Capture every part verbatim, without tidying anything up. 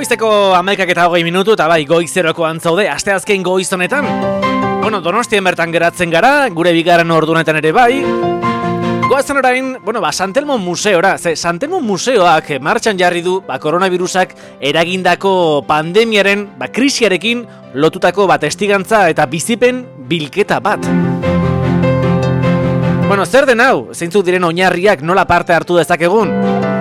Goizeko hamaikak eta hogei minutu eta bai goizeroko antzaude, asteazken goiz honetan. Bueno, Donostien bertan geratzen gara, gure bigarren ordu honetan ere bai. Goazen orain, bueno, ba, San Telmo museora, ze San Telmo museoak martxan jarri du, ba, koronavirusak eragindako pandemiaren, ba, krisiarekin lotutako bat testigantza eta bizipen bilketa bat. Bueno, zer den hau? Zeintzuk diren oinarriak nola parte hartu dezakegun?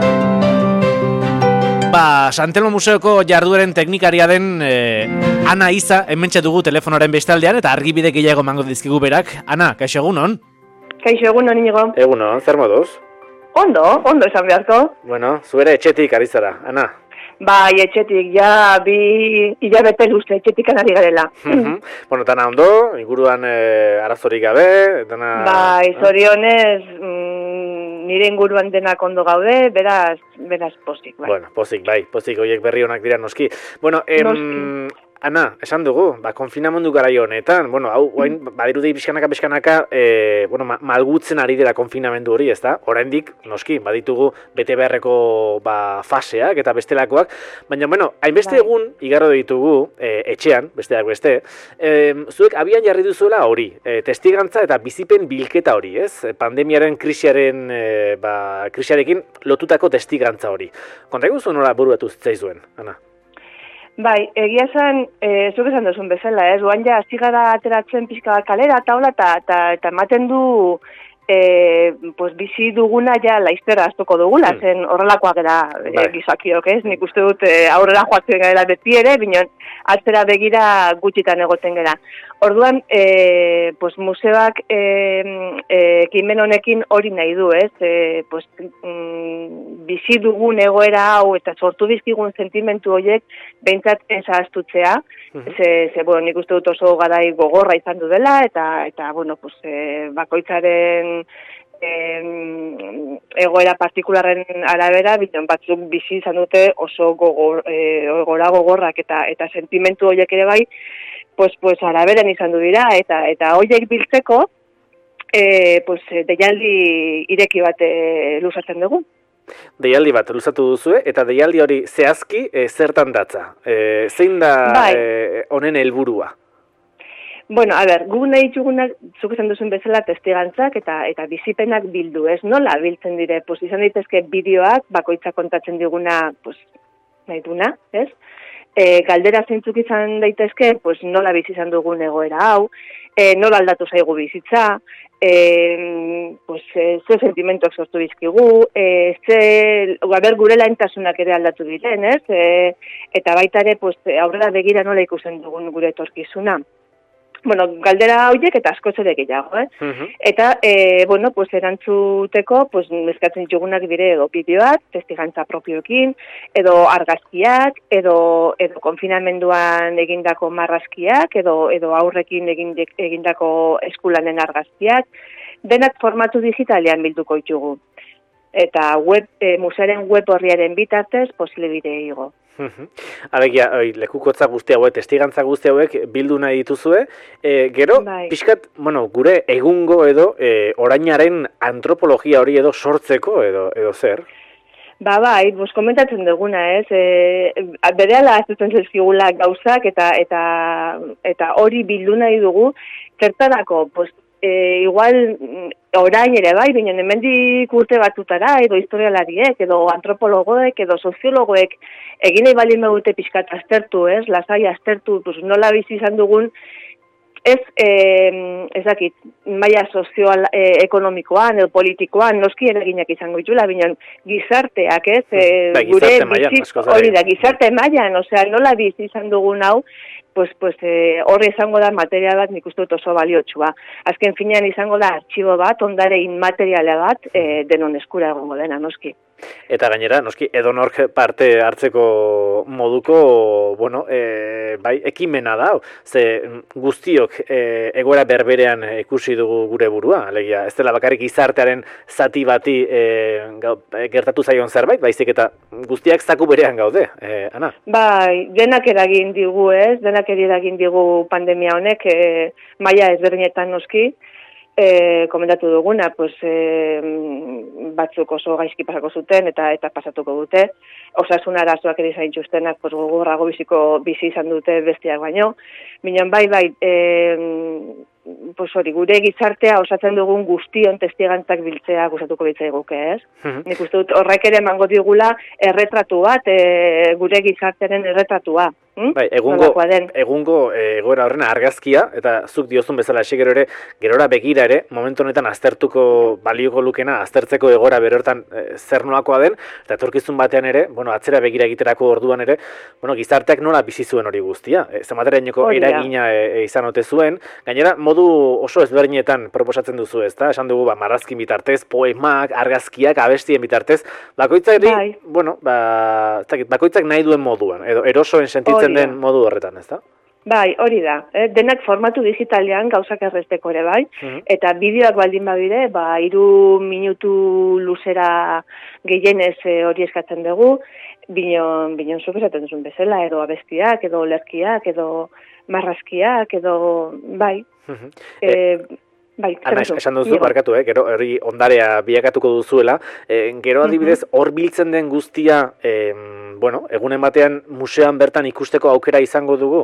Ba, San Telmo museoko jardueren teknikaria den eh, Ana Iza, hementxe dugu telefonoaren bestaldean eta argibide gehiago mango dizkigu berak. Ana, kaixo egunon? Kaixo egunon, inigo. Egunon, zer moduz? Ondo, ondo esan beharko. Bueno, zuere etxetik ari zara, Ana. Bai, etxetik, ja, bi hilabete luze, etxetik anari garela. Bueno, tana ondo, inguruan eh, arazorik gabe, dana... Bai, zorionez, mm, nire inguruan denak ondo gaude, beraz, beraz pozik, bai. Bueno, pozik, bai, pozik horiek berri honak dira noski. Bueno, em... Noski. Ana, esan dugu, ba, konfinamendu garai honetan, bueno, hau, guain, badirudi bizkanaka, bizkanaka, e, bueno, ma, malgutzen ari dira konfinamendu hori, ez da? Oraindik, noski, baditugu bete beharreko ba, faseak eta bestelakoak, baina, bueno, hainbeste bai. Egun, igarro ditugu, e, etxean, besteak beste, e, zuek abian jarri duzuela hori, e, testigantza eta bizipen bilketa hori, ez? Pandemiaren krisiaren, e, ba, krisiarekin lotutako testigantza hori. Konta eguzu nola buruatu zitzaizuen, Ana? Bai, egia esan, e, zuk esan duzun bezala, ez, guan ja, zigara ateratzen pixka bat kalera, taula, eta ematen du, e, pues, bizi duguna ja laiztera astuko dugula, mm. zen horrelakoa gara e, gizakiok, ez, nik uste dut e, aurrera joatzen gara beti ere, bineon, atzera begira gutxitan egoten gara. Orduan, e, pues, museoak e, e, ekimen honekin hori nahi du, ez? E, pues, mm, bizi dugun egoera hau eta sortu bizkigun sentimentu horiek behintzat ezaztutzea. Uh-huh. Ze, ze, bueno, nik uste dut oso garai gogorra izan du dela, eta, eta bueno, pues, e, bakoitzaren egoera partikularren arabera, bitan batzuk bizi izan dute oso gogor, e, gora gogorrak eta, eta sentimentu horiek ere bai, pues, pues araberen izan du dira, eta eta horiek biltzeko, e, pues, deialdi ireki bat e, luzatzen dugu. Deialdi bat luzatu duzue, eta deialdi hori zehazki e, zertan datza? E, zein da bai. e, honen helburua? Bueno, a ber, gu nahi txugunak, zuk esan duzun bezala testigantzak eta eta bizipenak bildu, ez? Nola biltzen dire? Pues izan daitezke bideoak, bakoitza kontatzen diguna, pues, nahi duna, ez? E, galdera zeintzuk izan daitezke, pues, nola bizi izan dugun egoera hau, e, nola aldatu zaigu bizitza, e, pues, e, ze sentimentuak sortu bizkigu, e, ze, a ber, gure laintasunak ere aldatu diren, ez? E, eta baita ere, pues, aurrera begira nola ikusten dugun gure etorkizuna. Bueno, galdera horiek eta askoz ere gehiago, eh? Uh-huh. Eta, e, bueno, pues, erantzuteko, pues, eskatzen txugunak dire edo bideoak, testigantza propioekin, edo argazkiak, edo, edo konfinamenduan egindako marrazkiak, edo, edo aurrekin egin, egindako eskulanen argazkiak, denak formatu digitalean bilduko ditugu. Eta web, e, musearen web horriaren bitartez, posible bide igo. Alegia, lekukotza guzti hauek, testigantza guzti hauek bildu nahi dituzue, e, gero, bai. Pixkat, bueno, gure egungo edo e, orainaren antropologia hori edo sortzeko edo, edo zer? Ba, bai, bos komentatzen duguna, ez, e, berehala aztutzen zezkigula gauzak eta eta eta hori bildu nahi dugu, zertarako, pues, E, igual orain ere bai, baina hemendik urte batutara, edo historialariek, edo antropologoek, edo soziologoek, egin nahi balin dute pixkat aztertu, ez, lasai aztertu, pues, nola bizi izan dugun, ez, e, ez dakit, maila sozioal, e, ekonomikoan, edo politikoan, noski eraginak izango ditula, baina gizarteak, ez, e, da, gure bizitz, hori da, gizarte mailan, osea, nola bizi izan dugun hau, pues, pues, eh, horre izango da material bat nik uste dut oso baliotsua. Azken finean izango da artxibo bat, ondare inmateriala bat, eh, denon eskura egongo dena, noski. Eta gainera, noski, edonork parte hartzeko moduko, bueno, e, bai, ekimena da, ze guztiok e, egoera berberean ikusi dugu gure burua, alegia, ez dela bakarrik izartearen zati bati e, gau, gertatu zaion zerbait, baizik eta guztiak zaku berean gaude, e, Ana? Bai, denak eragin digu, ez, denak eragin digu pandemia honek, e, maila ezberdinetan noski, E, komentatu duguna, pues, e, batzuk oso gaizki pasako zuten eta eta pasatuko dute. Osasun arazoak ere zaintuztenak, pues, gogorrago biziko bizi izan dute bestiak baino. Minon bai, bai, e, pues, hori, gure gizartea osatzen dugun guztion testigantzak biltzea gustatuko bitzaiguke, ez? Mm-hmm. Nik uste dut horrek ere emango digula erretratu bat, e, gure gizartearen erretratua. Hmm? Bai, egungo, egungo egoera horren argazkia, eta zuk diozun bezala hasi gero ere, gerora begira ere, momentu honetan aztertuko balioko lukena, aztertzeko egoera berortan e, zer nolakoa den, eta etorkizun batean ere, bueno, atzera begira egiterako orduan ere, bueno, gizarteak nola bizi zuen hori guztia, e, zematerainoko eragina e, e, izan ote zuen, gainera, modu oso ezberdinetan proposatzen duzu ez, da? Esan dugu, ba, marrazkin bitartez, poemak, argazkiak, abestien bitartez, bakoitzak, bai. bueno, ba, bakoitzak nahi duen moduan, edo erosoen sentitzen den modu horretan, ez da? Bai, hori da. Eh? Denak formatu digitalean gauzak erresteko ere, bai. Mm-hmm. Eta bideoak baldin badire, ba, iru minutu luzera gehienez eh, hori eskatzen dugu, binon, binon zuk esaten duzun bezala, edo abestiak, edo lerkiak, edo marrazkiak, edo, bai. Mm-hmm. eh, Bai, Ana, esan duzu, barkatu, eh? Gero hori ondarea bilakatuko duzuela. Eh, gero adibidez, hor biltzen den guztia, eh, bueno, egunen batean museoan bertan ikusteko aukera izango dugu?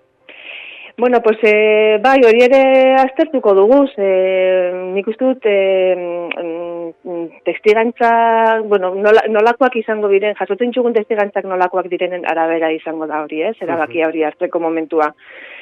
Bueno, pues, eh, bai, hori ere aztertuko dugu. Eh, nik uste dut, eh, testigantza, bueno, nola, nolakoak izango diren, jasotzen txugun testigantzak nolakoak direnen arabera izango da hori, ez? Erabaki hori hartzeko momentua.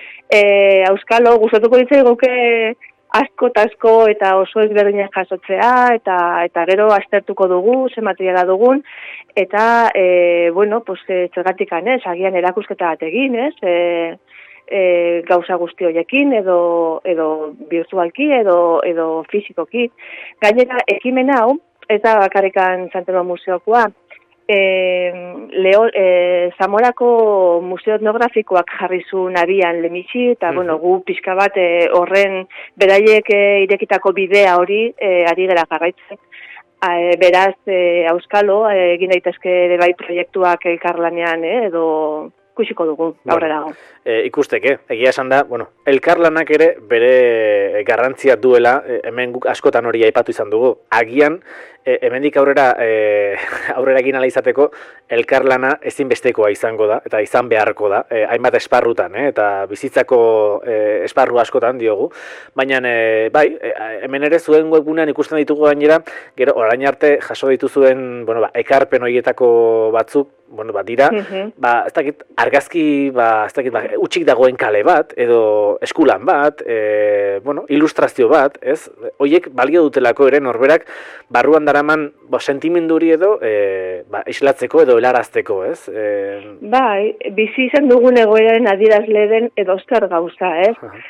Eh, Auskalo, gustatuko ditzai guke, asko eta asko eta oso ezberdinak jasotzea, eta eta gero aztertuko dugu, ze materiala dugun, eta, e, bueno, pues, e, zergatikan, ez, agian erakusketa bat egin, ez, e, e, gauza guzti horiekin, edo, edo virtualki, edo, edo fizikoki. Gainera, ekimen hau, ez da bakarrikan Santelo Museokoa, E, Leo, e, Zamorako Museo Etnografikoak jarri zuen abian lemitsi, eta, uh-huh. bueno, gu pixka bat e, horren beraiek e, irekitako bidea hori e, ari gera jarraitzen. E, beraz, e, Auskalo, e, egin daitezke bai proiektuak elkarlanean, e, edo ikusiko dugu, aurrera dago. E, ikusteke, egia esan da, bueno, elkarlanak ere bere garrantzia duela, e, hemen guk askotan hori aipatu izan dugu. Agian, e, hemendik aurrera e, aurrera egin ala izateko, elkarlana ezinbestekoa izango da, eta izan beharko da, e, hainbat esparrutan, e, eta bizitzako e, esparru askotan diogu. Baina, e, bai, e, hemen ere zuen webgunean ikusten ditugu gainera, gero orain arte jaso dituzuen, bueno, ba, ekarpen horietako batzuk, bueno, ba, dira, uh-huh. ba, ez dakit, argazki, ba, ez dakit, ba, utxik dagoen kale bat, edo eskulan bat, e, bueno, ilustrazio bat, ez? Hoiek balio dutelako ere norberak barruan daraman, bo, sentimenduri edo, e, ba, islatzeko edo helarazteko, ez? E... Bai, bizi izan dugun egoeraren adierazle den edo zer gauza, ez? Uh-huh.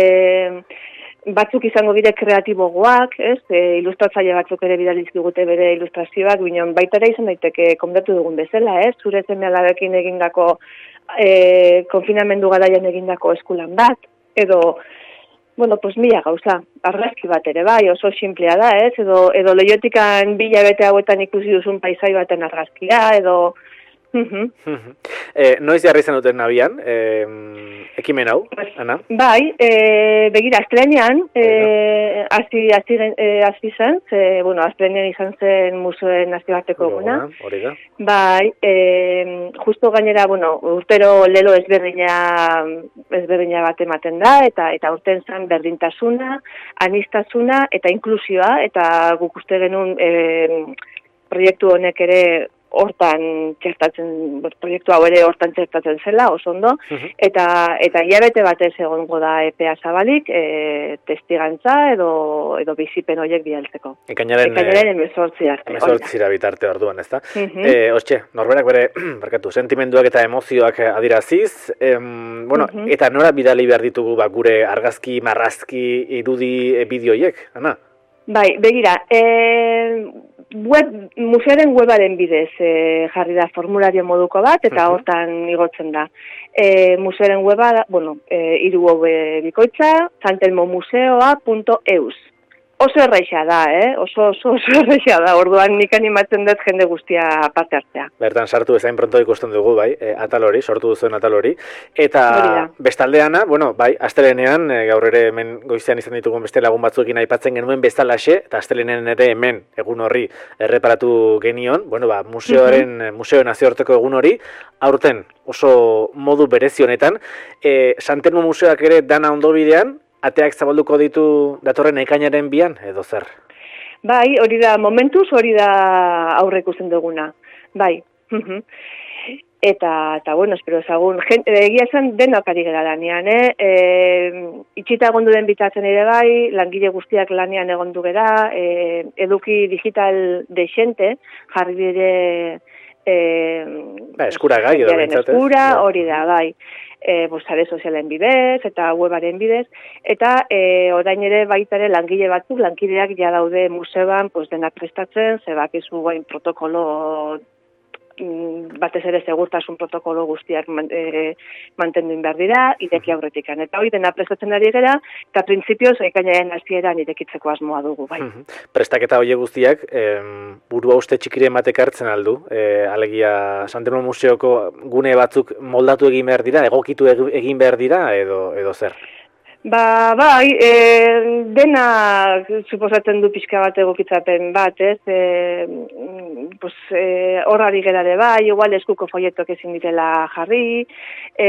E, batzuk izango dire kreatibogoak, ez? E, ilustratzaile batzuk ere bidaliz digute bere ilustrazioak, bineon baita ere izan daiteke komentatu dugun bezala, ez? Zure seme alabekin egindako e, konfinamendu garaian egindako eskulan bat, edo, bueno, pues mila gauza, argazki bat ere bai, oso simplea da, ez? Edo, edo leiotikan bila bete hauetan ikusi duzun paisai baten argazkia, edo... Uh-huh. Uh-huh. Eh, noiz jarri zen duten nabian, eh, ekimen hau, Ana? Bai, e, begira, astrenean, e, hasi e, zen, ze, bueno, astrenean izan zen museoen nazioarteko eguna. Hori da. Bai, e, justo gainera, bueno, urtero lelo ezberdina, ezberdina bat ematen da, eta eta urten zen berdintasuna, anistasuna, eta inklusioa, eta guk uste genuen e, proiektu honek ere hortan txertatzen, proiektu hau ere hortan txertatzen zela, oso ondo, uh-huh. eta eta hilabete batez egongo da epea zabalik, e, testigantza edo edo bizipen horiek bialtzeko. Ekainaren emezortzi arte. Emezortzira bitarte orduan, ezta? Uh-huh. E, Hortxe, norberak bere, barkatu, sentimenduak eta emozioak adiraziz, em, bueno, uh-huh. eta nora bidali behar ditugu ba, gure argazki, marrazki, irudi e, bideoiek, Ana? Bai, begira, e, web, museoaren webaren bidez e, jarri da formulario moduko bat, eta uh-huh. hortan igotzen da. E, museoaren weba, bueno, e, iru hobe bikoitza, santelmomuseoa punto eus. Oso erraixa da, eh? Oso, oso, oso erraixa da. Orduan nik animatzen dut jende guztia parte hartzea. Bertan sartu ezain pronto ikusten dugu, bai, e, atal hori, sortu duzuen atal hori. Eta bestaldeana, bueno, bai, astelenean, e, gaur ere hemen goizean izan ditugun beste lagun batzuekin aipatzen genuen bezalaxe, eta astelenean ere hemen egun horri erreparatu genion, bueno, ba, museoaren, uh-huh. museo nazioarteko egun hori, aurten oso modu berezi honetan, e, Santelmo museoak ere dana ondo bidean, ateak zabalduko ditu datorren ekainaren bian, edo zer? Bai, hori da, momentuz hori da aurre ikusten duguna. Bai. eta, eta bueno, espero ezagun, egia esan denak ari gara lanean, eh? E, itxita egondu den bitatzen ere bai, langile guztiak lanean egondu gara, e, eduki digital deixente, jarri dire... E, ba, eskura gai, edo bintzatez. Eskura, hori da, bai. E, sare sozialen bidez, eta webaren bidez, eta e, orain ere baita ere langile batzuk, lankideak ja daude museoan, pues, denak prestatzen, zebak izu guain protokolo, batez ere segurtasun protokolo guztiak man, e, mantendu behar dira, ireki aurretikan. Eta hori dena prestatzen ari gara, eta printzipioz ekainaren hasieran irekitzeko asmoa dugu, bai. Prestaketa horiek guztiak, em, burua uste txikiren batek hartzen aldu, e, alegia Santelmo museoko gune batzuk moldatu egin behar dira, egokitu egin behar dira, edo, edo zer? Ba, bai, e, dena suposatzen du pixka bat egokitzapen bat, ez? E, pues, e, horrari gerare bai, igual eskuko folletok ezin direla jarri, e,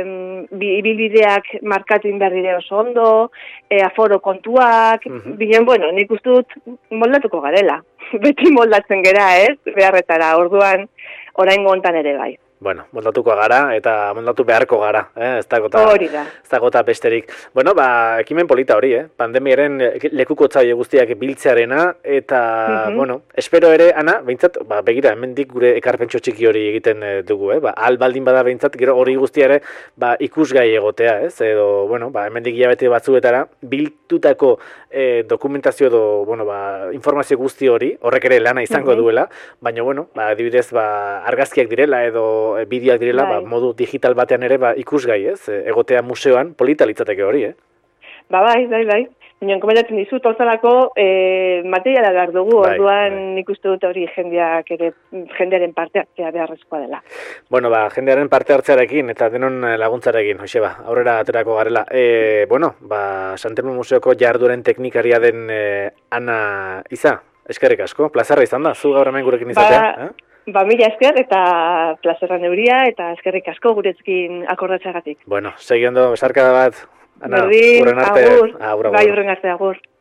ibilbideak markatu behar dire oso ondo, e, aforo kontuak, uh-huh. binen, bueno, nik uste dut moldatuko garela. Beti moldatzen gera, ez? Beharretara, orduan, oraingo hontan ere bai. Bueno, moldatuko gara eta moldatu beharko gara, eh? Ez dagota, ez dagota besterik. Bueno, ba, ekimen polita hori, eh? Pandemiaren lekuko tzaile guztiak biltzearena, eta, uh-huh. bueno, espero ere, Ana, behintzat, ba, begira, hemendik gure ekarpentxo txiki hori egiten dugu, eh? Ba, albaldin bada behintzat, gero hori guztiare, ba, ikusgai egotea, ez? Edo, bueno, ba, hemendik hilabete batzuetara, biltutako eh, dokumentazio edo, bueno, ba, informazio guzti hori, horrek ere lana izango uh-huh. duela, baina, bueno, ba, adibidez, ba, argazkiak direla, edo bideoak direla, ba, modu digital batean ere ba, ikusgai, ez? Egotea museoan polita litzateke hori, eh? Ba, bai, bai, bai. Baina, komentatzen dizut, hortzalako e, materiala behar dugu, bai, orduan bai. Nik uste dut hori jendeak ere, jendearen parte hartzea beharrezkoa dela. Bueno, ba, jendearen parte hartzearekin eta denon laguntzarekin, hoxe ba, aurrera aterako garela. E, bueno, ba, Santelmo museoko jardueren teknikaria den e, Ana Iza, eskerrik asko, plazarra izan da, zu gaur hemen gurekin izatea, ba, eh? Ba, mila esker eta plazerran euria eta eskerrik asko guretzkin akordatzeagatik. Bueno, segi ondo, besarkada bat. Ana, Berdin, agur, agur, bai, urren arte, agur.